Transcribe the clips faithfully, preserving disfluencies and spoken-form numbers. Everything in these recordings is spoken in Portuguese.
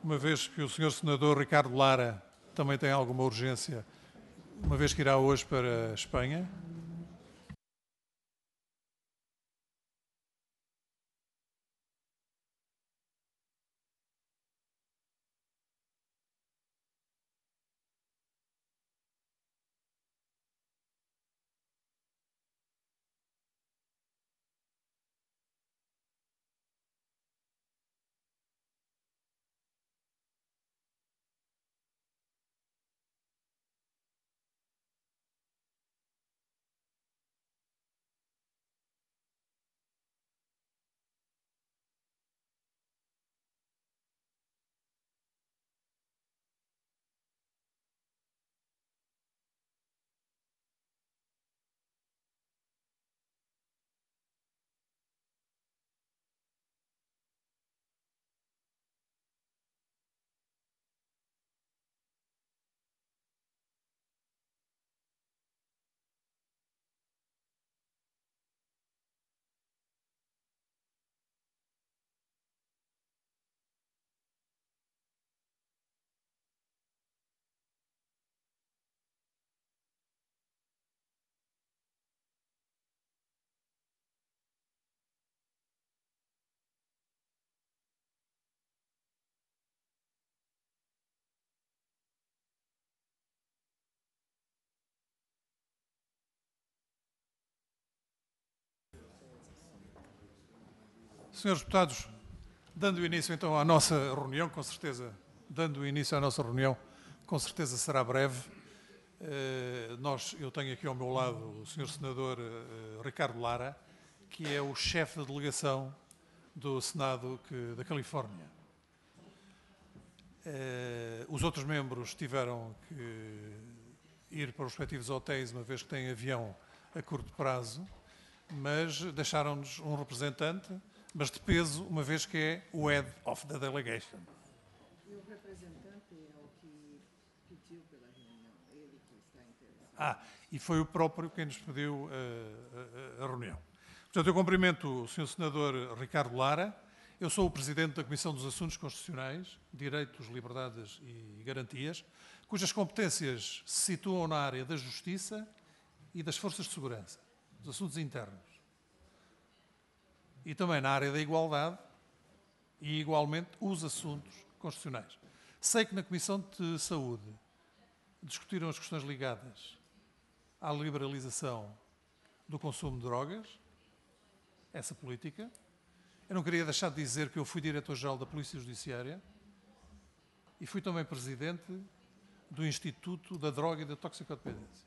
uma vez que o senhor Senador Ricardo Lara também tem alguma urgência, uma vez que irá hoje para a Espanha. Senhores deputados, dando início então à nossa reunião, com certeza, dando início à nossa reunião, com certeza será breve. Uh, nós, eu tenho aqui ao meu lado o senhor Senador uh, Ricardo Lara, que é o chefe da delegação do Senado que, da Califórnia. Uh, os outros membros tiveram que ir para os respectivos hotéis, uma vez que têm avião a curto prazo, mas deixaram-nos um representante, mas de peso, uma vez que é o head of the delegation. E o representante é o que pediu pela reunião, ele que está interessado. Ah, e foi o próprio quem nos pediu a, a, a reunião. Portanto, eu cumprimento o senhor Senador Ricardo Lara, eu sou o Presidente da Comissão dos Assuntos Constitucionais, Direitos, Liberdades e Garantias, cujas competências se situam na área da Justiça e das Forças de Segurança, dos assuntos internos. E também na área da igualdade e, igualmente, os assuntos constitucionais. Sei que na Comissão de Saúde discutiram as questões ligadas à liberalização do consumo de drogas, essa política. Eu não queria deixar de dizer que eu fui Diretor-Geral da Polícia Judiciária e fui também Presidente do Instituto da Droga e da Toxicodependência.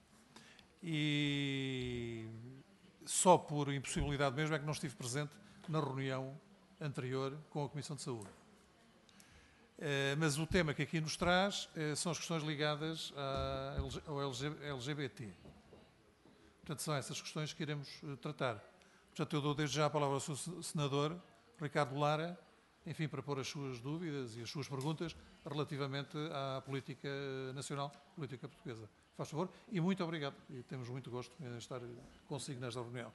E só por impossibilidade mesmo é que não estive presente na reunião anterior com a Comissão de Saúde. Mas o tema que aqui nos traz são as questões ligadas ao L G B T. Portanto, são essas questões que iremos tratar. Portanto, eu dou desde já a palavra ao senhor Senador Ricardo Lara, enfim, para pôr as suas dúvidas e as suas perguntas relativamente à política nacional, política portuguesa. Faz favor, e muito obrigado. E temos muito gosto em estar consigo nesta reunião.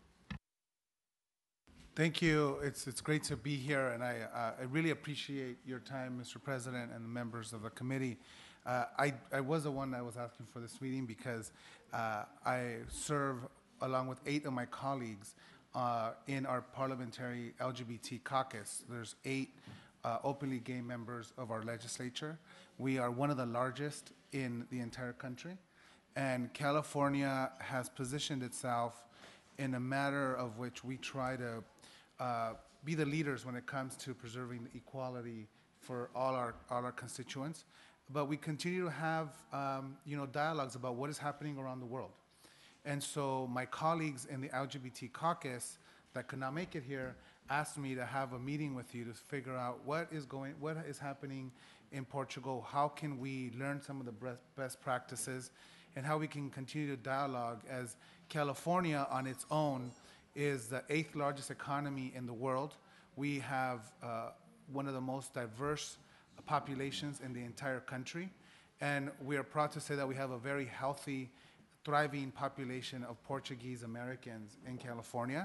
Thank you. It's it's great to be here, and I uh, I really appreciate your time, Mister President, and the members of the committee. Uh, I I was the one that was asking for this meeting because uh, I serve along with eight of my colleagues uh, in our parliamentary L G B T caucus. There's eight uh, openly gay members of our legislature. We are one of the largest in the entire country, and California has positioned itself in a matter of which we try to uh, be the leaders when it comes to preserving equality for all our all our constituents. But we continue to have um, you know dialogues about what is happening around the world. And so my colleagues in the L G B T caucus that could not make it here asked me to have a meeting with you to figure out what is going, what is happening in Portugal, how can we learn some of the best practices, and how we can continue to dialogue as California on its own is the eighth largest economy in the world. We have uh, one of the most diverse populations in the entire country, and we are proud to say that we have a very healthy, thriving population of Portuguese Americans in California,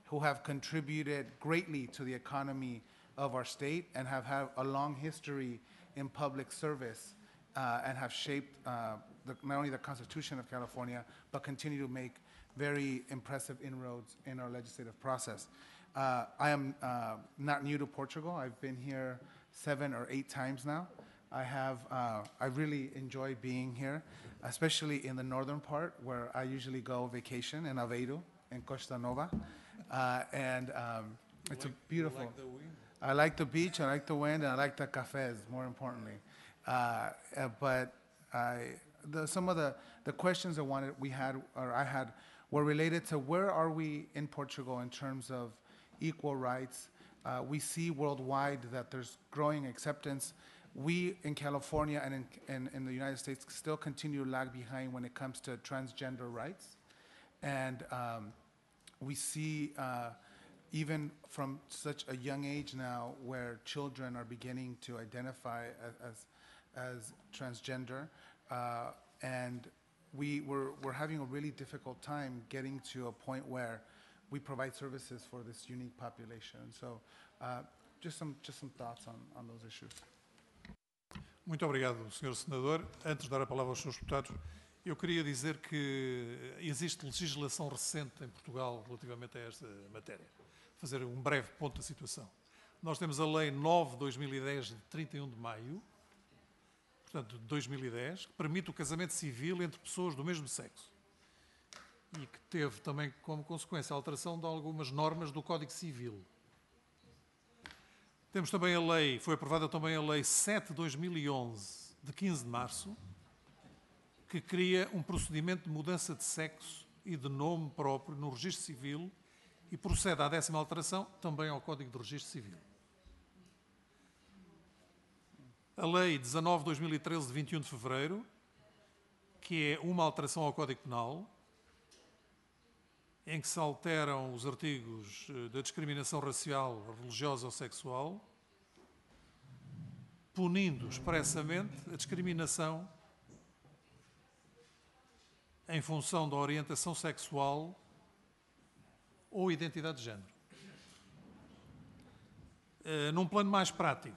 who have contributed greatly to the economy of our state and have had a long history in public service uh, and have shaped uh, the, not only the Constitution of California, but continue to make very impressive inroads in our legislative process. Uh, I am uh, not new to Portugal. I've been here seven or eight times now. I have, uh, I really enjoy being here, especially in the northern part where I usually go vacation in Aveiro, in Costa Nova. Uh, and um, it's a beautiful. Like the wind? I like the beach, I like the wind, and I like the cafes, more importantly. Uh, uh, but I, the, some of the, the questions I wanted, we had, or I had, were related to where are we in Portugal in terms of equal rights. Uh, we see worldwide that there's growing acceptance. We in California and in, in, in the United States still continue to lag behind when it comes to transgender rights. And um, we see uh, even from such a young age now where children are beginning to identify as, as, as transgender. Uh, and we, we're, we're having a really difficult time getting to a point where we provide services for this unique population. So uh, just, some, just some thoughts on, on those issues. Muito obrigado, senhor Senador. Antes de dar a palavra aos senhores deputados, eu queria dizer que existe legislação recente em Portugal relativamente a esta matéria. Fazer um breve ponto da situação. Nós temos a Lei nove barra dois mil e dez, de trinta e um de maio, portanto, de dois mil e dez, que permite o casamento civil entre pessoas do mesmo sexo e que teve também como consequência a alteração de algumas normas do Código Civil. Temos também a lei, foi aprovada também a Lei sete de dois mil e onze, de quinze de março, que cria um procedimento de mudança de sexo e de nome próprio no Registro Civil e procede à décima alteração também ao Código de Registro Civil. A Lei dezanove de dois mil e treze, de vinte e um de fevereiro, que é uma alteração ao Código Penal, em que se alteram os artigos da discriminação racial, religiosa ou sexual, punindo expressamente a discriminação em função da orientação sexual ou identidade de género. Uh, num plano mais prático,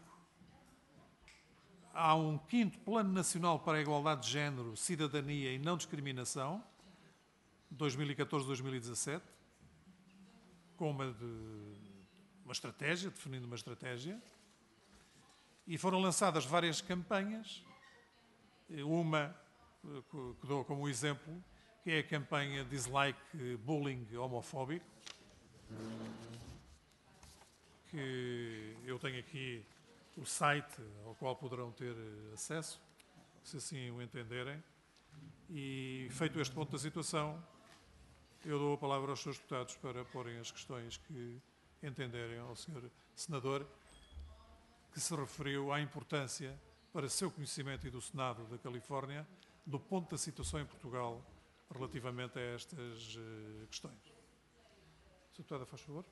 há um quinto Plano Nacional para a Igualdade de Género, Cidadania e Não Discriminação, dois mil e catorze a dois mil e dezassete, com uma, de, uma estratégia, definindo uma estratégia, e foram lançadas várias campanhas, uma que dou como exemplo, que é a campanha Dislike Bullying Homofóbico, que eu tenho aqui o site ao qual poderão ter acesso, se assim o entenderem, e feito este ponto da situação, eu dou a palavra aos senhores deputados para porem as questões que entenderem ao senhor Senador, que se referiu à importância para seu conhecimento e do Senado da Califórnia do ponto da situação em Portugal relativamente a estas uh, questões. senhora Deputada, faz favor.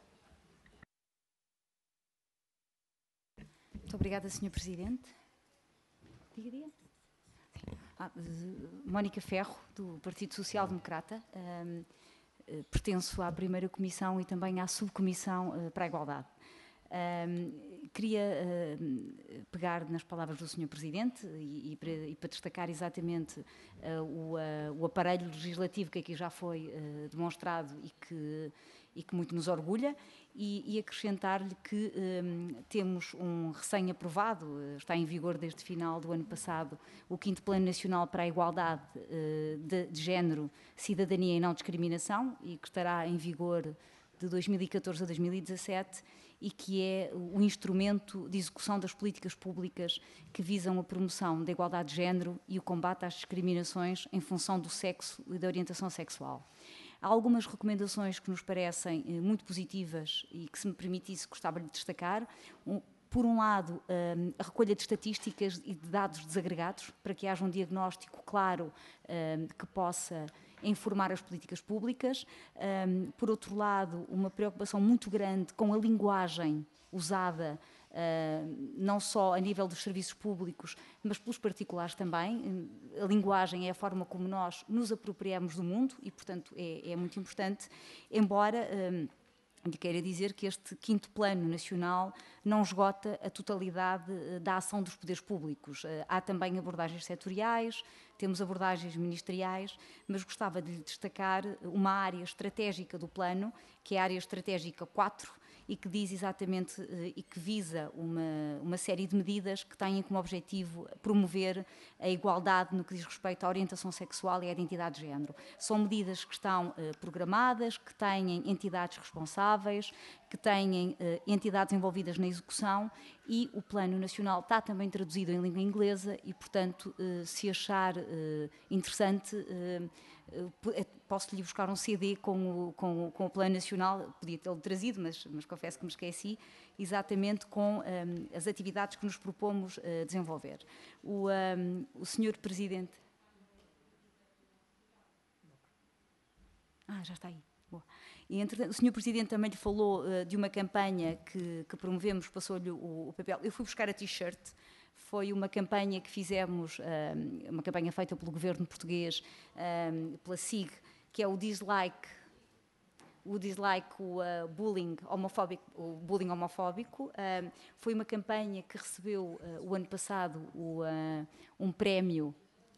Muito obrigada, senhor Presidente. Diga, diga. Ah, Mónica Ferro, do Partido Social Democrata. Um, pertenço à primeira comissão e também à subcomissão uh, para a igualdade. Um, queria uh, pegar nas palavras do senhor Presidente e, e, para, e para destacar exatamente uh, o, uh, o aparelho legislativo que aqui já foi uh, demonstrado e que, e que muito nos orgulha, e, e acrescentar-lhe que um, temos um recém-aprovado, uh, está em vigor desde final do ano passado, o quinto Plano Nacional para a Igualdade uh, de, de Género, Cidadania e Não Discriminação, e que estará em vigor de dois mil e catorze a dois mil e dezassete, e que é o instrumento de execução das políticas públicas que visam a promoção da igualdade de género e o combate às discriminações em função do sexo e da orientação sexual. Há algumas recomendações que nos parecem eh, muito positivas e que, se me permitisse, gostava de destacar. Um, por um lado, um, a recolha de estatísticas e de dados desagregados, para que haja um diagnóstico claro um, que possa informar as políticas públicas. Um, por outro lado, uma preocupação muito grande com a linguagem usada, uh, não só a nível dos serviços públicos, mas pelos particulares também. A linguagem é a forma como nós nos apropriamos do mundo e, portanto, é, é muito importante, embora um, lhe quero dizer que este quinto plano nacional não esgota a totalidade da ação dos poderes públicos. Há também abordagens setoriais, temos abordagens ministeriais, mas gostava de lhe destacar uma área estratégica do plano, que é a área estratégica quatro, e que diz exatamente e que visa uma, uma série de medidas que têm como objetivo promover a igualdade no que diz respeito à orientação sexual e à identidade de género. São medidas que estão eh, programadas, que têm entidades responsáveis, que têm eh, entidades envolvidas na execução, e o Plano Nacional está também traduzido em língua inglesa e, portanto, eh, se achar eh, interessante, eh, posso-lhe buscar um C D com o, com, o, com o Plano Nacional, podia tê-lo trazido, mas, mas confesso que me esqueci, exatamente com um, as atividades que nos propomos uh, desenvolver. O, um, o senhor Presidente... Ah, já está aí. Boa. E, entretanto, o senhor Presidente também lhe falou uh, de uma campanha que, que promovemos, passou-lhe o, o papel. Eu fui buscar a t-shirt. Foi uma campanha que fizemos, um, uma campanha feita pelo governo português, um, pela S I G, que é o dislike, o dislike, o uh, bullying homofóbico, o bullying homofóbico. Um, foi uma campanha que recebeu uh, o ano passado o, uh, um prémio.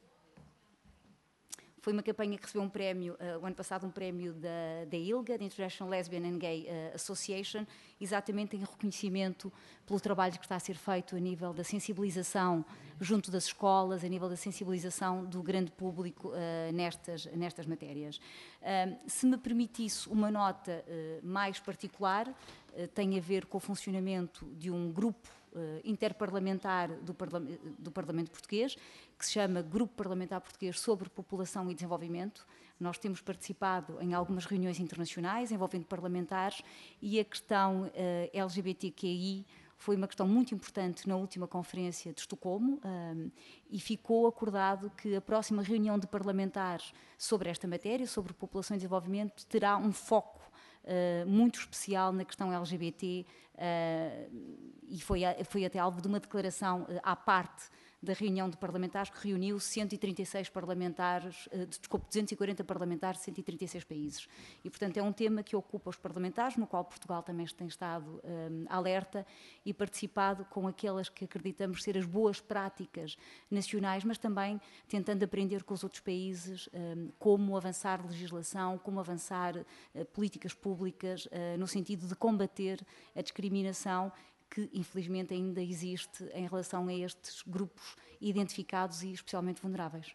Foi uma campanha que recebeu um prémio, uh, o ano passado, um prémio da, da I L G A, da International Lesbian and Gay uh, Association, exatamente em reconhecimento pelo trabalho que está a ser feito a nível da sensibilização junto das escolas, a nível da sensibilização do grande público uh, nestas, nestas matérias. Uh, se me permitisse uma nota uh, mais particular, uh, tem a ver com o funcionamento de um grupo Uh, interparlamentar do, Parla do Parlamento Português, que se chama Grupo Parlamentar Português sobre População e Desenvolvimento. Nós temos participado em algumas reuniões internacionais envolvendo parlamentares, e a questão uh, L G B T Q I foi uma questão muito importante na última conferência de Estocolmo, um, e ficou acordado que a próxima reunião de parlamentares sobre esta matéria, sobre população e desenvolvimento, terá um foco Uh, muito especial na questão L G B T, uh, e foi, foi até alvo de uma declaração uh, à parte da reunião de parlamentares, que reuniu cento e trinta e seis parlamentares, uh, desculpe, duzentos e quarenta parlamentares de cento e trinta e seis países. E, portanto, é um tema que ocupa os parlamentares, no qual Portugal também tem estado um, alerta e participado com aquelas que acreditamos ser as boas práticas nacionais, mas também tentando aprender com os outros países um, como avançar legislação, como avançar uh, políticas públicas, uh, no sentido de combater a discriminação que, infelizmente, ainda existe em relação a estes grupos identificados e especialmente vulneráveis.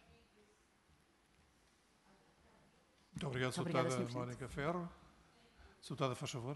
Muito obrigado, Sra. Deputada Mónica Ferro. Sra. Deputada, faz favor.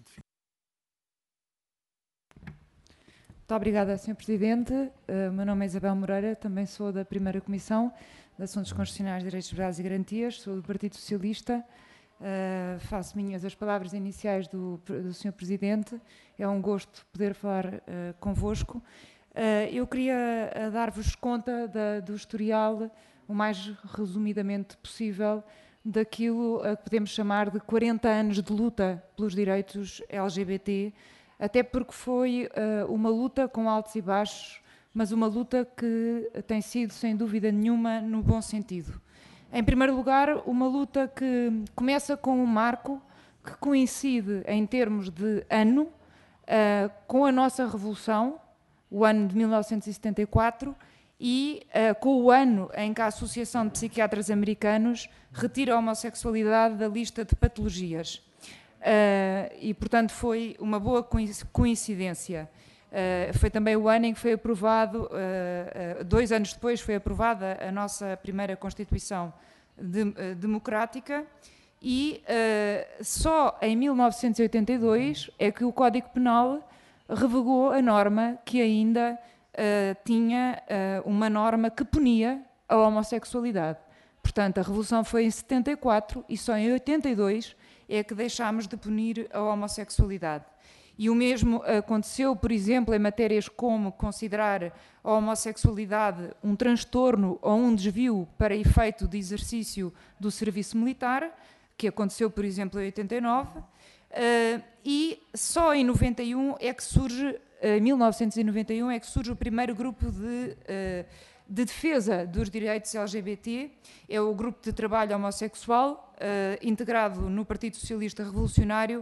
Muito obrigada, senhor Presidente. O meu nome é Isabel Moreira, também sou da primeira Comissão de Assuntos Constitucionais, Direitos, Liberdades e Garantias, sou do Partido Socialista. Uh, faço minhas as palavras iniciais do, do senhor Presidente. É um gosto poder falar uh, convosco. Uh, eu queria uh, dar-vos conta da, do historial, o mais resumidamente possível, daquilo uh, que podemos chamar de quarenta anos de luta pelos direitos L G B T, até porque foi uh, uma luta com altos e baixos, mas uma luta que tem sido, sem dúvida nenhuma, no bom sentido. Em primeiro lugar, uma luta que começa com um marco que coincide em termos de ano uh, com a nossa Revolução, o ano de mil novecentos e setenta e quatro, e uh, com o ano em que a Associação de Psiquiatras Americanos retira a homossexualidade da lista de patologias. Uh, e, portanto, foi uma boa coincidência. Uh, foi também o ano em que foi aprovado, uh, uh, dois anos depois foi aprovada a nossa primeira Constituição de, uh, democrática, e uh, só em mil novecentos e oitenta e dois é que o Código Penal revogou a norma que ainda uh, tinha uh, uma norma que punia a homossexualidade. Portanto, a Revolução foi em setenta e quatro e só em oitenta e dois é que deixámos de punir a homossexualidade. E o mesmo aconteceu, por exemplo, em matérias como considerar a homossexualidade um transtorno ou um desvio para efeito de exercício do serviço militar, que aconteceu, por exemplo, em oitenta e nove, uh, e só em noventa e um é que surge, em mil novecentos e noventa e um, é que surge o primeiro grupo de, uh, de defesa dos direitos L G B T, é o Grupo de Trabalho Homossexual, uh, integrado no Partido Socialista Revolucionário,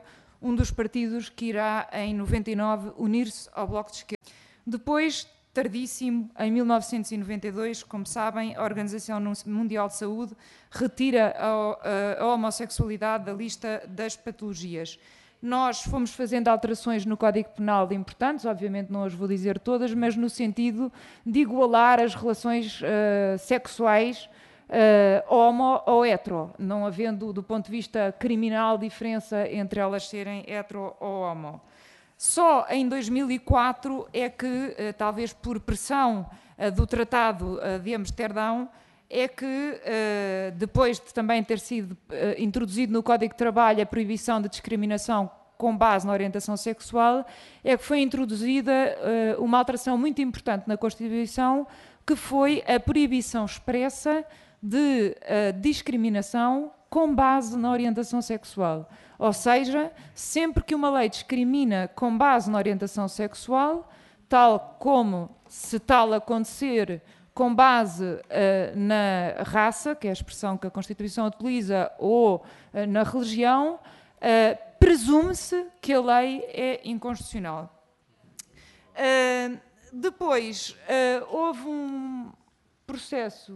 um dos partidos que irá, em noventa e nove, unir-se ao Bloco de Esquerda. Depois, tardíssimo, em mil novecentos e noventa e dois, como sabem, a Organização Mundial de Saúde retira a, a homossexualidade da lista das patologias. Nós fomos fazendo alterações no Código Penal importantes, obviamente não as vou dizer todas, mas no sentido de igualar as relações uh, sexuais uh, homo ou hetero, não havendo, do ponto de vista criminal, diferença entre elas serem hetero ou homo. Só em dois mil e quatro é que, talvez por pressão do Tratado de Amsterdão, é que, depois de também ter sido introduzido no Código de Trabalho a proibição de discriminação com base na orientação sexual, é que foi introduzida uma alteração muito importante na Constituição, que foi a proibição expressa de discriminação com base na orientação sexual. Ou seja, sempre que uma lei discrimina com base na orientação sexual, tal como, se tal acontecer, com base uh, na raça, que é a expressão que a Constituição utiliza, ou uh, na religião, uh, presume-se que a lei é inconstitucional. Uh, depois, uh, houve um processo,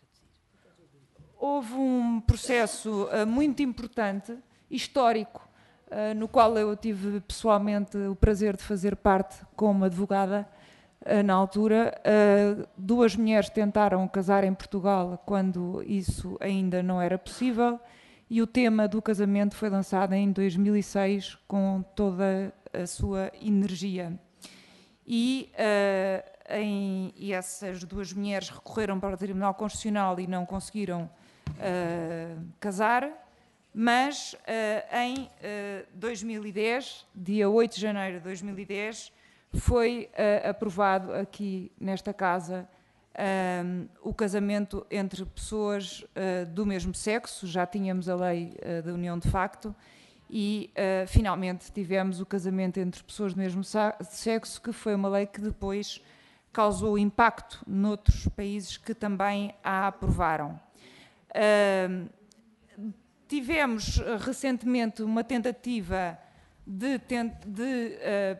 houve um processo uh, muito importante, histórico, uh, no qual eu tive pessoalmente o prazer de fazer parte como advogada. Uh, na altura, uh, duas mulheres tentaram casar em Portugal quando isso ainda não era possível, e o tema do casamento foi lançado em dois mil e seis com toda a sua energia. E, uh, em, e essas duas mulheres recorreram para o Tribunal Constitucional e não conseguiram uh, casar. Mas uh, em uh, dois mil e dez, dia oito de janeiro de dois mil e dez, foi uh, aprovado aqui nesta casa um, o casamento entre pessoas uh, do mesmo sexo. Já tínhamos a lei uh, da união de facto e uh, finalmente tivemos o casamento entre pessoas do mesmo sexo, que foi uma lei que depois causou impacto noutros países que também a aprovaram. Uh, Tivemos uh, recentemente uma tentativa de, de uh,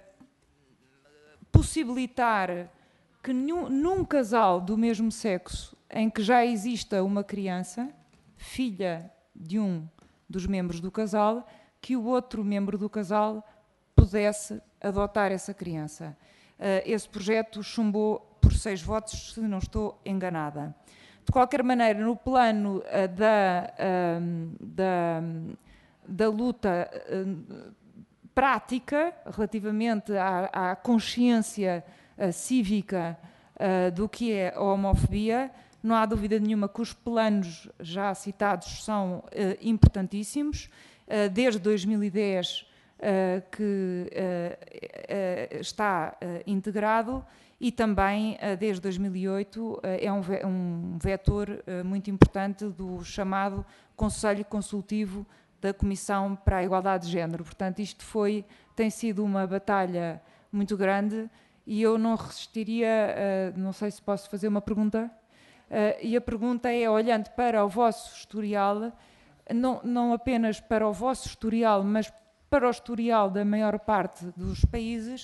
possibilitar que num, num casal do mesmo sexo, em que já exista uma criança, filha de um dos membros do casal, que o outro membro do casal pudesse adotar essa criança. Uh, esse projeto chumbou por seis votos, se não estou enganada. De qualquer maneira, no plano uh, da, uh, da, da luta uh, prática, relativamente à, à consciência uh, cívica uh, do que é a homofobia, não há dúvida nenhuma que os planos já citados são uh, importantíssimos. Uh, desde dois mil e dez uh, que uh, uh, está uh, integrado, e também, desde dois mil e oito, é um vetor muito importante do chamado Conselho Consultivo da Comissão para a Igualdade de Género. Portanto, isto foi, tem sido uma batalha muito grande e eu não resistiria, não sei se posso fazer uma pergunta, e a pergunta é, olhando para o vosso historial, não, não apenas para o vosso historial, mas para o historial da maior parte dos países,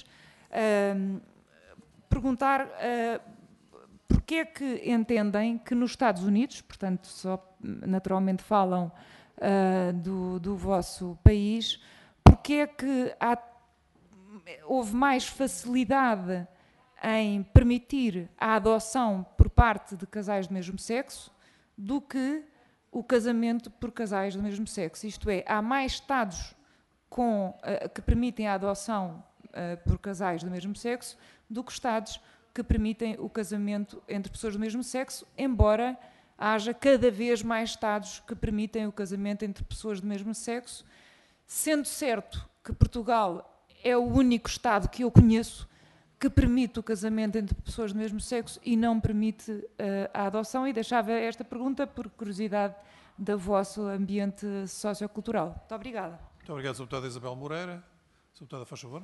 perguntar uh, porque é que entendem que nos Estados Unidos, portanto só naturalmente falam uh, do, do vosso país, porque é que há, houve mais facilidade em permitir a adoção por parte de casais do mesmo sexo do que o casamento por casais do mesmo sexo. Isto é, há mais Estados com, uh, que permitem a adoção uh, por casais do mesmo sexo do que Estados que permitem o casamento entre pessoas do mesmo sexo, embora haja cada vez mais Estados que permitem o casamento entre pessoas do mesmo sexo, sendo certo que Portugal é o único Estado que eu conheço que permite o casamento entre pessoas do mesmo sexo e não permite uh, a adoção, e deixava esta pergunta por curiosidade do vosso ambiente sociocultural. Muito obrigada. Muito obrigado, senhora Deputada Isabel Moreira. senhora Deputada, faz favor.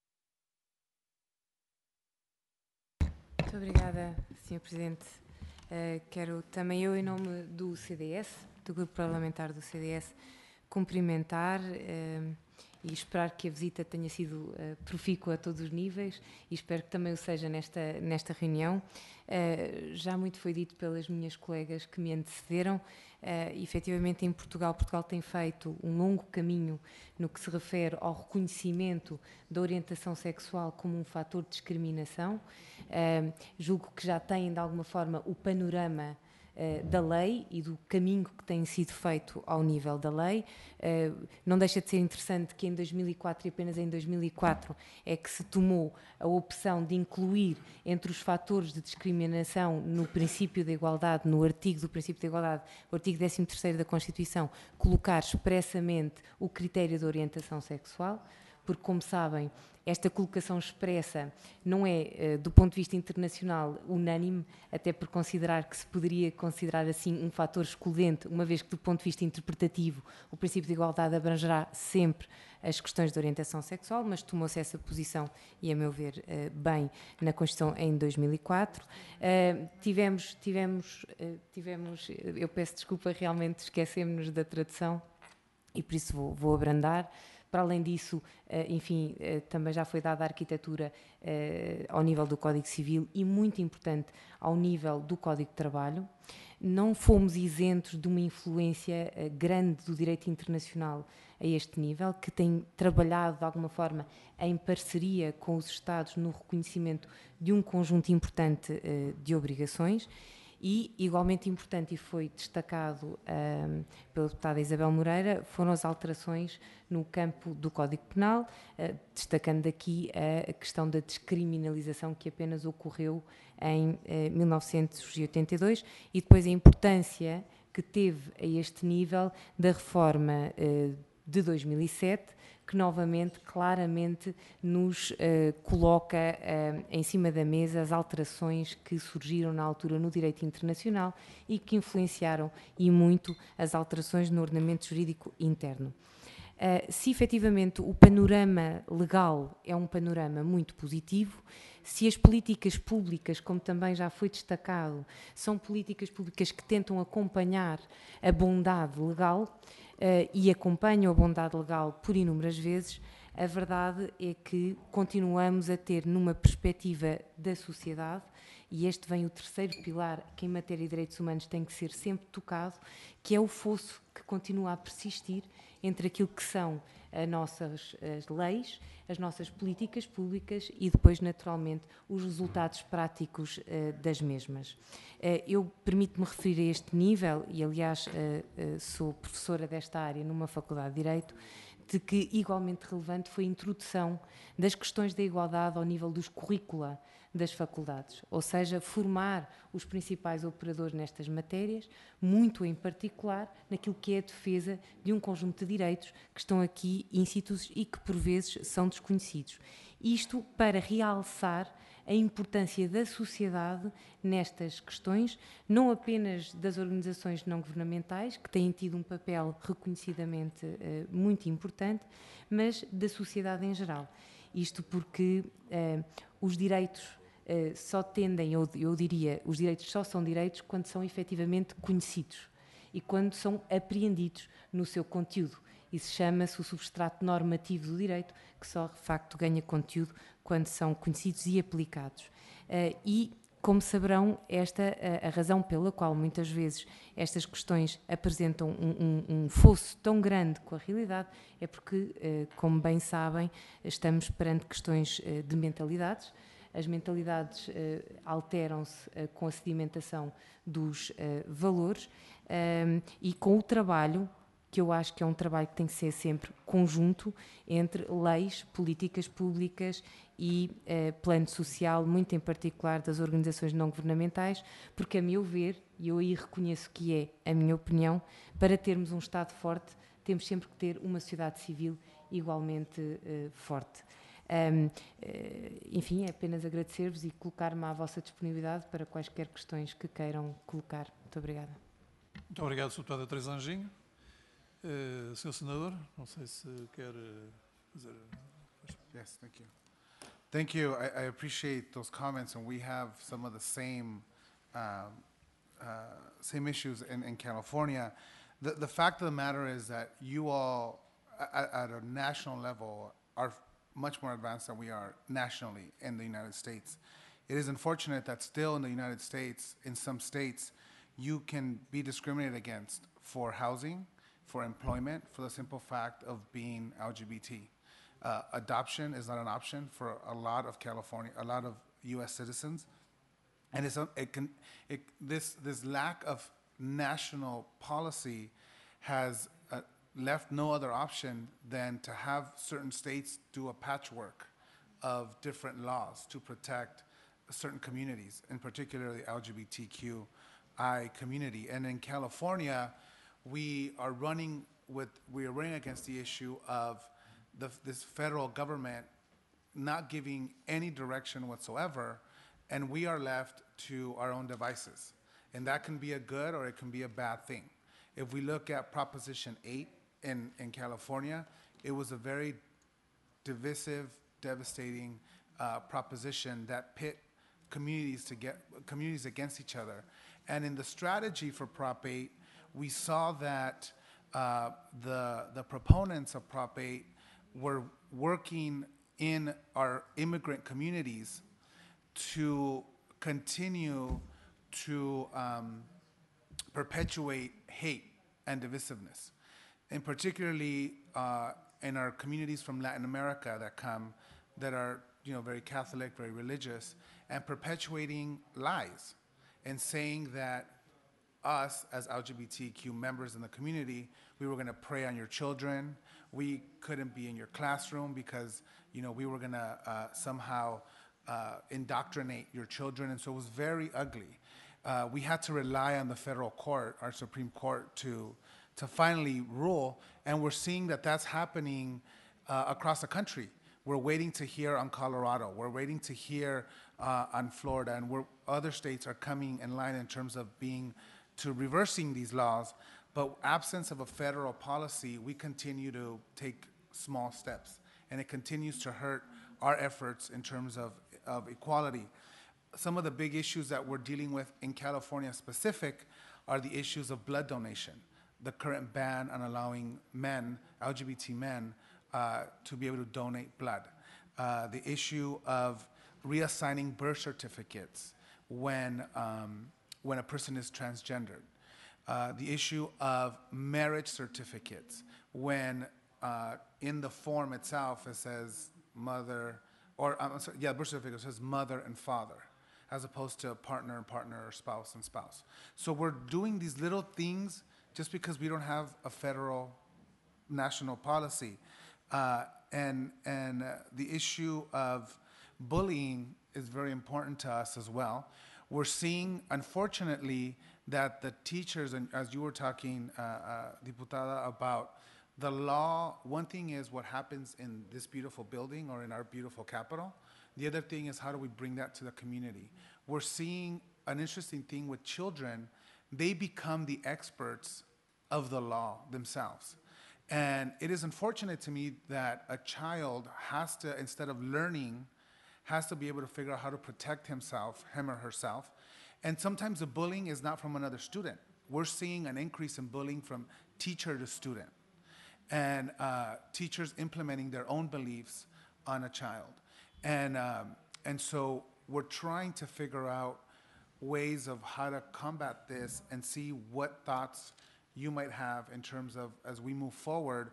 Muito obrigada, senhor Presidente. Uh, quero também eu, em nome do C D S, do Grupo Parlamentar do C D S, cumprimentar uh, e esperar que a visita tenha sido uh, profícua a todos os níveis e espero que também o seja nesta, nesta reunião. Uh, já muito foi dito pelas minhas colegas que me antecederam. Uh, efetivamente, em Portugal, Portugal tem feito um longo caminho no que se refere ao reconhecimento da orientação sexual como um fator de discriminação. Uh, julgo que já têm, de alguma forma, o panorama uh, da lei e do caminho que tem sido feito ao nível da lei. Uh, não deixa de ser interessante que em dois mil e quatro, e apenas em dois mil e quatro, é que se tomou a opção de incluir entre os fatores de discriminação no princípio da igualdade, no artigo do princípio da igualdade, o artigo décimo terceiro da Constituição, colocar expressamente o critério de orientação sexual, porque, como sabem, esta colocação expressa não é, do ponto de vista internacional, unânime, até por considerar que se poderia considerar assim um fator excludente, uma vez que, do ponto de vista interpretativo, o princípio de igualdade abrangerá sempre as questões de orientação sexual, mas tomou-se essa posição, e a meu ver, bem, na Constituição em dois mil e quatro. Tivemos, tivemos, tivemos, eu peço desculpa, realmente esquecemos-nos da tradução, e por isso vou, vou abrandar. Para além disso, enfim, também já foi dada a arquitetura ao nível do Código Civil e, muito importante, ao nível do Código de Trabalho. Não fomos isentos de uma influência grande do direito internacional a este nível, que tem trabalhado, de alguma forma, em parceria com os Estados no reconhecimento de um conjunto importante de obrigações. E, igualmente importante, e foi destacado um, pela deputada Isabel Moreira, foram as alterações no campo do Código Penal, uh, destacando aqui a questão da descriminalização que apenas ocorreu em uh, mil novecentos e oitenta e dois, e depois a importância que teve a este nível da reforma uh, de dois mil e sete, que novamente, claramente, nos uh, coloca uh, em cima da mesa as alterações que surgiram na altura no direito internacional e que influenciaram e muito as alterações no ordenamento jurídico interno. Uh, se efetivamente o panorama legal é um panorama muito positivo, se as políticas públicas, como também já foi destacado, são políticas públicas que tentam acompanhar a bondade legal, Uh, e acompanham a bondade legal por inúmeras vezes, a verdade é que continuamos a ter numa perspectiva da sociedade, e este vem o terceiro pilar que em matéria de direitos humanos tem que ser sempre tocado, que é o fosso que continua a persistir entre aquilo que são as nossas as leis, as nossas políticas públicas e depois, naturalmente, os resultados práticos uh, das mesmas. Uh, eu permito-me referir a este nível, e aliás uh, uh, sou professora desta área numa faculdade de Direito, de que igualmente relevante foi a introdução das questões da igualdade ao nível dos currícula das faculdades, ou seja, formar os principais operadores nestas matérias, muito em particular naquilo que é a defesa de um conjunto de direitos que estão aqui íncitos e que por vezes são desconhecidos. Isto para realçar a importância da sociedade nestas questões, não apenas das organizações não governamentais, que têm tido um papel reconhecidamente uh, muito importante, mas da sociedade em geral. Isto porque uh, os direitos uh, só tendem, eu, eu diria, os direitos só são direitos quando são efetivamente conhecidos e quando são apreendidos no seu conteúdo. Isso chama-se o substrato normativo do direito, que só, de facto, ganha conteúdo quando são conhecidos e aplicados. Uh, e, como saberão, esta a, a razão pela qual, muitas vezes, estas questões apresentam um, um, um fosso tão grande com a realidade, é porque, uh, como bem sabem, estamos perante questões uh, de mentalidades. As mentalidades uh, alteram-se uh, com a sedimentação dos uh, valores um, e com o trabalho, que eu acho que é um trabalho que tem que ser sempre conjunto entre leis, políticas públicas e uh, plano social, muito em particular das organizações não governamentais, porque, a meu ver, e eu aí reconheço que é a minha opinião, para termos um Estado forte, temos sempre que ter uma sociedade civil igualmente uh, forte. Um, uh, enfim, é apenas agradecer-vos e colocar-me à vossa disponibilidade para quaisquer questões que queiram colocar. Muito obrigada. Muito obrigado, senhor Deputado Teresa Anjinho. Uh, senhor Senador, não sei se quer uh, fazer... Yes, thank you. Thank you. I, I appreciate those comments, and we have some of the same um, uh, same issues in, in California. The, the fact of the matter is that you all at, at a national level, are much more advanced than we are nationally in the United States. It is unfortunate that still in the United States, in some states, you can be discriminated against for housing, for employment, for the simple fact of being L G B T. Uh, adoption is not an option for a lot of California, a lot of U S citizens. And it's, a- it can, it, this, this lack of national policy has uh, left no other option than to have certain states do a patchwork of different laws to protect certain communities, in particular the L G B T Q I community. And in California, we are running with, we are running against the issue of the, this federal government not giving any direction whatsoever, and we are left to our own devices. And that can be a good or it can be a bad thing. If we look at Proposition eight in, in California, it was a very divisive, devastating uh, proposition that pit communities to get communities against each other. And in the strategy for Prop eight, we saw that uh, the the proponents of Prop eight were working in our immigrant communities to continue to um, perpetuate hate and divisiveness, and particularly uh, in our communities from Latin America that come, that are you know very Catholic, very religious, and perpetuating lies, and saying that us as L G B T Q members in the community, we were going to prey on your children. We couldn't be in your classroom because you know we were going to uh, somehow uh, indoctrinate your children, and so it was very ugly. Uh, we had to rely on the federal court, our Supreme Court, to to finally rule, and we're seeing that that's happening uh, across the country. We're waiting to hear on Colorado. We're waiting to hear uh, on Florida, and we're, other states are coming in line in terms of being to reversing these laws. But absence of a federal policy, we continue to take small steps, and it continues to hurt our efforts in terms of, of equality. Some of the big issues that we're dealing with in California specific are the issues of blood donation. The current ban on allowing men, L G B T men, uh, to be able to donate blood. Uh, the issue of reassigning birth certificates when, um, when a person is transgendered. Uh, the issue of marriage certificates when uh, in the form itself it says mother, or I'm sorry, yeah, birth certificate says mother and father, as opposed to partner and partner or spouse and spouse. So we're doing these little things just because we don't have a federal national policy. Uh, and and uh, the issue of bullying is very important to us as well. We're seeing, unfortunately, that the teachers, and as you were talking, uh, uh, Diputada, about the law, one thing is what happens in this beautiful building or in our beautiful capital. The other thing is how do we bring that to the community? We're seeing an interesting thing with children. They become the experts of the law themselves. And it is unfortunate to me that a child has to, instead of learning, has to be able to figure out how to protect himself, him or herself. And sometimes the bullying is not from another student. We're seeing an increase in bullying from teacher to student, and uh, teachers implementing their own beliefs on a child. And, um, and so we're trying to figure out ways of how to combat this and see what thoughts you might have in terms of, as we move forward,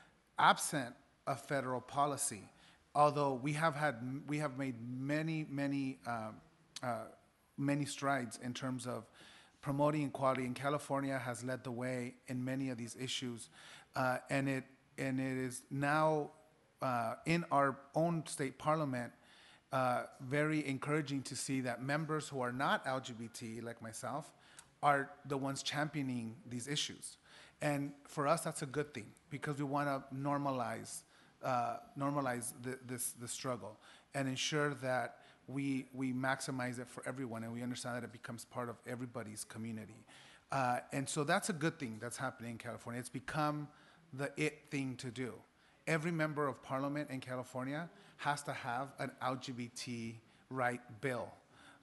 absent a federal policy. Although we have had, we have made many, many, um, uh, many strides in terms of promoting equality, and California has led the way in many of these issues, uh, and it and it is now uh, in our own state parliament uh, very encouraging to see that members who are not L G B T, like myself, are the ones championing these issues, and for us that's a good thing because we want to normalize. Uh, normalize the, this the struggle and ensure that we we maximize it for everyone, and we understand that it becomes part of everybody's community. Uh, and so that's a good thing that's happening in California. It's become the it thing to do. Every member of parliament in California has to have an L G B T right bill.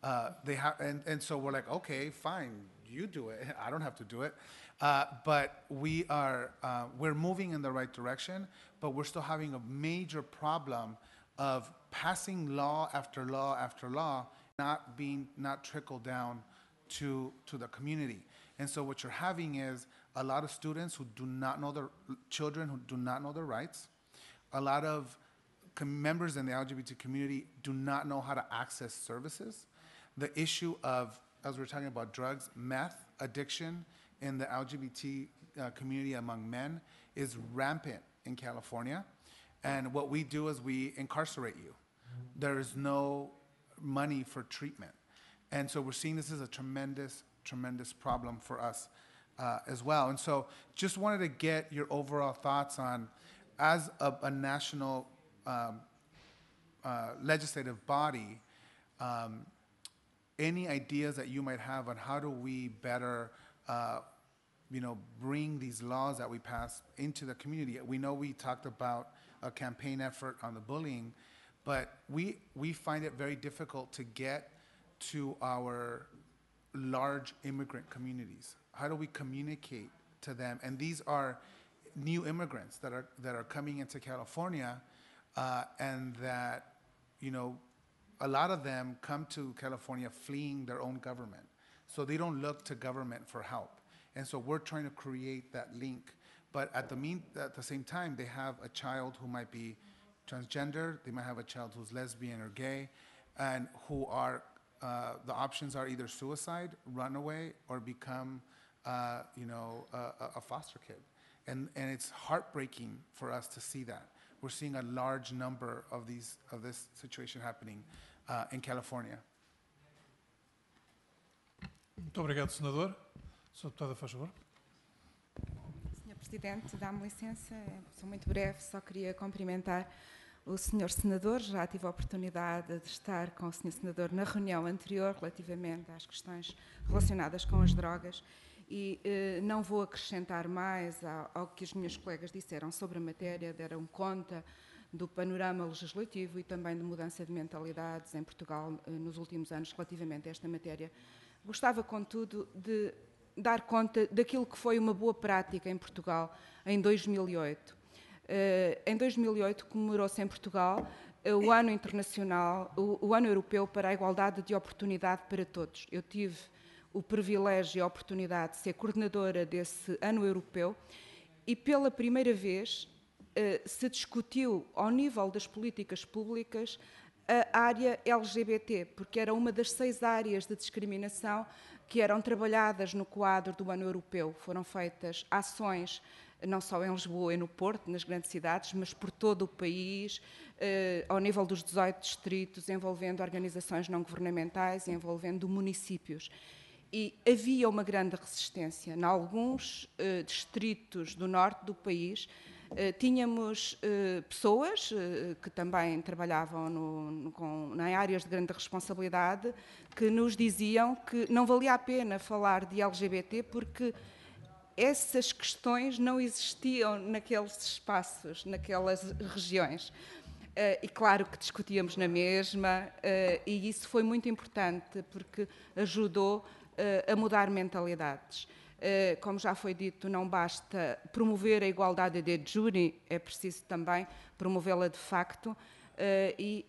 Uh, they have, and, and so we're like, okay, fine, you do it. I don't have to do it. Uh, but we are, uh, we're moving in the right direction, but we're still having a major problem of passing law after law after law, not being, not trickled down to, to the community. And so what you're having is a lot of students who do not know their, children who do not know their rights. A lot of com- members in the L G B T community do not know how to access services. The issue of, as we're talking about drugs, meth addiction in the L G B T uh, community among men is rampant in California. And what we do is we incarcerate you. There is no money for treatment. And so we're seeing this as a tremendous, tremendous problem for us uh, as well. And so just wanted to get your overall thoughts on, as a, a national um, uh, legislative body, um, any ideas that you might have on how do we better uh, you know, bring these laws that we pass into the community. We know we talked about a campaign effort on the bullying, but we, we find it very difficult to get to our large immigrant communities. How do we communicate to them? And these are new immigrants that are, that are coming into California, uh, and that, you know, a lot of them come to California fleeing their own government. So they don't look to government for help. And so we're trying to create that link. But at the, mean, at the same time, they have a child who might be transgender, they might have a child who's lesbian or gay, and who are, uh, the options are either suicide, run away, or become, uh, you know, a, a foster kid. And, and it's heartbreaking for us to see that. We're seeing a large number of these, of this situation happening uh, in California. Muito obrigado, senador. Senhora deputada, faz favor. senhor Presidente, dá-me licença, sou muito breve, só queria cumprimentar o senhor Senador. Já tive a oportunidade de estar com o senhor Senador na reunião anterior relativamente às questões relacionadas com as drogas e eh, não vou acrescentar mais ao, ao que as minhas colegas disseram sobre a matéria, deram conta do panorama legislativo e também de mudança de mentalidades em Portugal eh, nos últimos anos relativamente a esta matéria. Gostava, contudo, de dar conta daquilo que foi uma boa prática em Portugal em dois mil e oito. Uh, em dois mil e oito comemorou-se em Portugal uh, o Ano Internacional, o, o Ano Europeu para a Igualdade de Oportunidade para Todos. Eu tive o privilégio e a oportunidade de ser coordenadora desse Ano Europeu e pela primeira vez uh, se discutiu ao nível das políticas públicas a área L G B T, porque era uma das seis áreas de discriminação que eram trabalhadas no quadro do Ano Europeu. Foram feitas ações, não só em Lisboa e no Porto, nas grandes cidades, mas por todo o país, eh, ao nível dos dezoito distritos, envolvendo organizações não governamentais e envolvendo municípios. E havia uma grande resistência. Em alguns eh, distritos do norte do país, Uh, tínhamos uh, pessoas uh, que também trabalhavam no, no, com, em áreas de grande responsabilidade que nos diziam que não valia a pena falar de L G B T porque essas questões não existiam naqueles espaços, naquelas regiões. Uh, e claro que discutíamos na mesma uh, e isso foi muito importante porque ajudou uh, a mudar mentalidades. Como já foi dito, não basta promover a igualdade de jure, é preciso também promovê-la de facto, e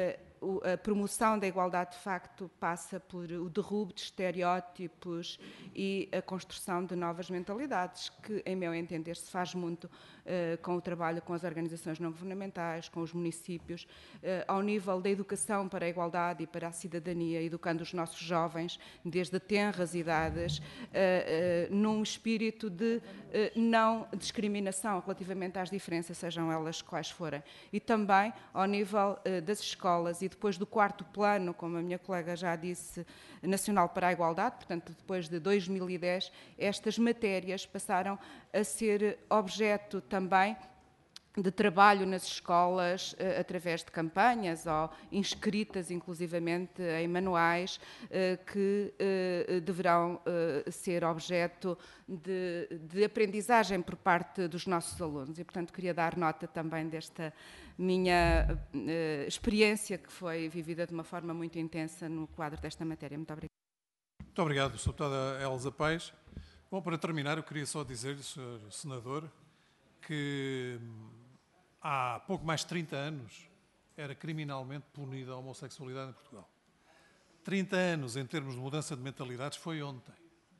a promoção da igualdade de facto passa por o derrubo de estereótipos e a construção de novas mentalidades, que, em meu entender, se faz muito uh, com o trabalho com as organizações não governamentais, com os municípios, uh, ao nível da educação para a igualdade e para a cidadania, educando os nossos jovens desde tenras idades, uh, uh, num espírito de uh, não discriminação relativamente às diferenças, sejam elas quais forem. E também ao nível uh, das escolas e depois do quarto plano, como a minha colega já disse, nacional para a igualdade, portanto, depois de dois mil e dez, estas matérias passaram a ser objeto também de trabalho nas escolas eh, através de campanhas ou inscritas inclusivamente em manuais eh, que eh, deverão eh, ser objeto de, de aprendizagem por parte dos nossos alunos. E, portanto, queria dar nota também desta minha eh, experiência que foi vivida de uma forma muito intensa no quadro desta matéria. Muito obrigada. Muito obrigado, senhora Deputada Elsa Paes. Bom, para terminar, eu queria só dizer-lhe, senhor Senador, que há pouco mais de trinta anos era criminalmente punida a homossexualidade em Portugal. trinta anos em termos de mudança de mentalidades foi ontem.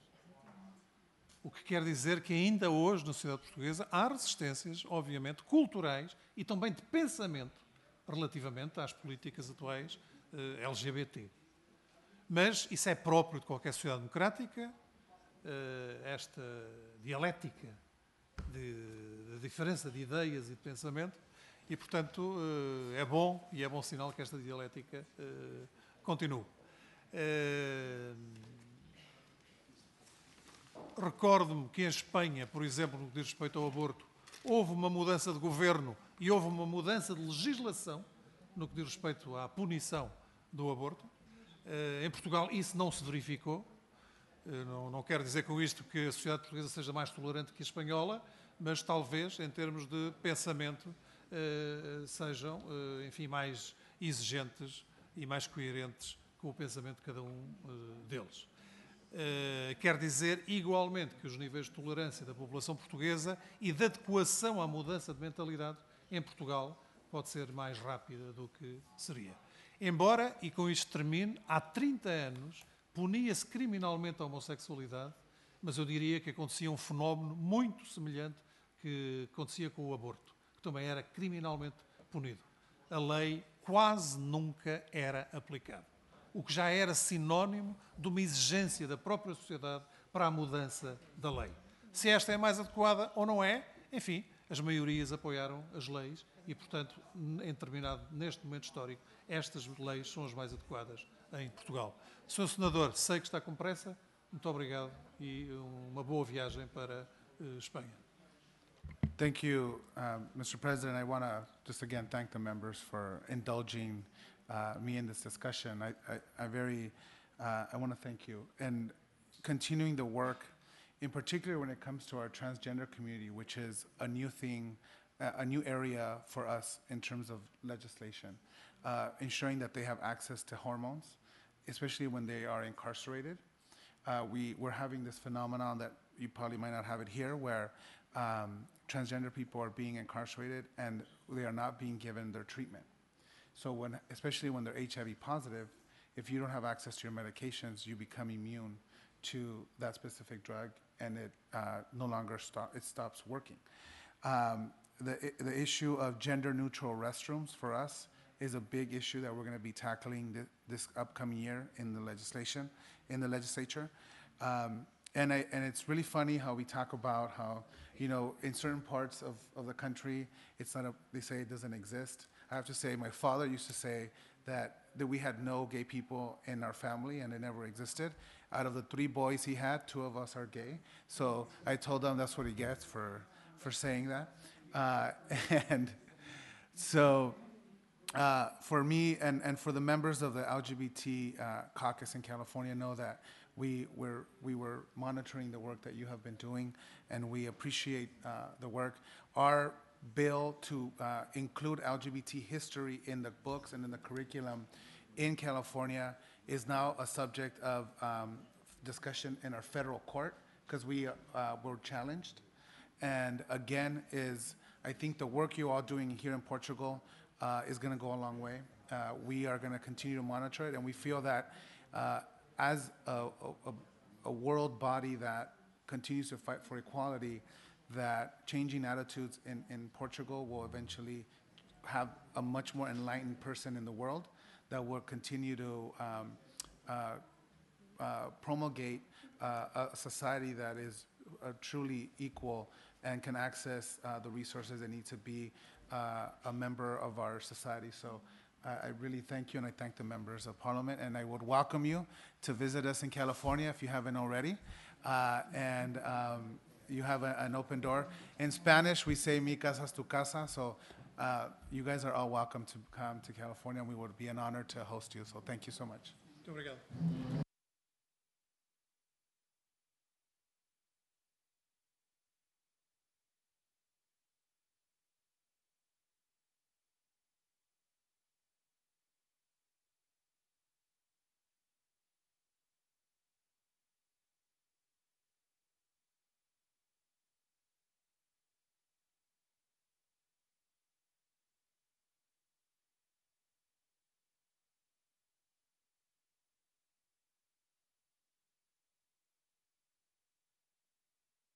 O que quer dizer que ainda hoje na sociedade portuguesa há resistências, obviamente, culturais e também de pensamento relativamente às políticas atuais eh, L G B T. Mas isso é próprio de qualquer sociedade democrática, eh, esta dialética de, de diferença de ideias e de pensamento, e, portanto, eh, é bom e é bom sinal que esta dialética eh, continue. Eh, Recordo-me que em Espanha, por exemplo, no que diz respeito ao aborto, houve uma mudança de governo e houve uma mudança de legislação no que diz respeito à punição do aborto. Uh, em Portugal isso não se verificou. Uh, não, não quero dizer com isto que a sociedade portuguesa seja mais tolerante que a espanhola, mas talvez, em termos de pensamento, uh, sejam, uh, enfim, mais exigentes e mais coerentes com o pensamento de cada um uh, deles. Uh, quer dizer, igualmente, que os níveis de tolerância da população portuguesa e de adequação à mudança de mentalidade em Portugal pode ser mais rápida do que seria. Embora, e com isto termino, há trinta anos punia-se criminalmente a homossexualidade, mas eu diria que acontecia um fenómeno muito semelhante que acontecia com o aborto, que também era criminalmente punido. A lei quase nunca era aplicada, o que já era sinónimo de uma exigência da própria sociedade para a mudança da lei. Se esta é mais adequada ou não é, enfim, as maiorias apoiaram as leis e, portanto, em determinado, neste momento histórico, estas leis são as mais adequadas em Portugal. senhor Senador, sei que está com pressa, muito obrigado e uma boa viagem para uh, Espanha. Thank you, um, Mister President. I want to just again thank the members for indulging uh, me in this discussion. I, I, I very, uh, I want to thank you. And continuing the work, in particular when it comes to our transgender community, which is a new thing, uh, a new area for us in terms of legislation, uh, ensuring that they have access to hormones, especially when they are incarcerated. Uh, we, we're having this phenomenon that you probably might not have it here, where um, transgender people are being incarcerated and they are not being given their treatment. So when, especially when they're H I V positive, if you don't have access to your medications, you become immune to that specific drug, and it uh, no longer stop, it stops working. Um, the, the issue of gender-neutral restrooms for us is a big issue that we're going to be tackling th this upcoming year in the legislation, in the legislature. Um, and, I, and it's really funny how we talk about how, you know, in certain parts of, of the country, it's not a, they say it doesn't exist. I have to say, my father used to say that, that we had no gay people in our family and it never existed. Out of the three boys he had, two of us are gay. So I told him that's what he gets for, for saying that. Uh, and so uh, for me and, and for the members of the L G B T uh, caucus in California know that we were, we were monitoring the work that you have been doing, and we appreciate uh, the work. Our bill to uh, include L G B T history in the books and in the curriculum in California is now a subject of um, discussion in our federal court because we uh, were challenged. And again, is I think the work you're all doing here in Portugal uh, is going to go a long way. Uh, we are going to continue to monitor it, and we feel that uh, as a, a, a world body that continues to fight for equality, that changing attitudes in, in Portugal will eventually have a much more enlightened person in the world that will continue to um, uh, uh, promulgate uh, a society that is uh, truly equal and can access uh, the resources they need to be uh, a member of our society. So uh, I really thank you, and I thank the members of Parliament, and I would welcome you to visit us in California if you haven't already. Uh, and um, you have a, an open door. In Spanish, we say mi casa es tu casa, so uh, you guys are all welcome to come to California, and we would be an honor to host you. So thank you so much. Muito obrigado.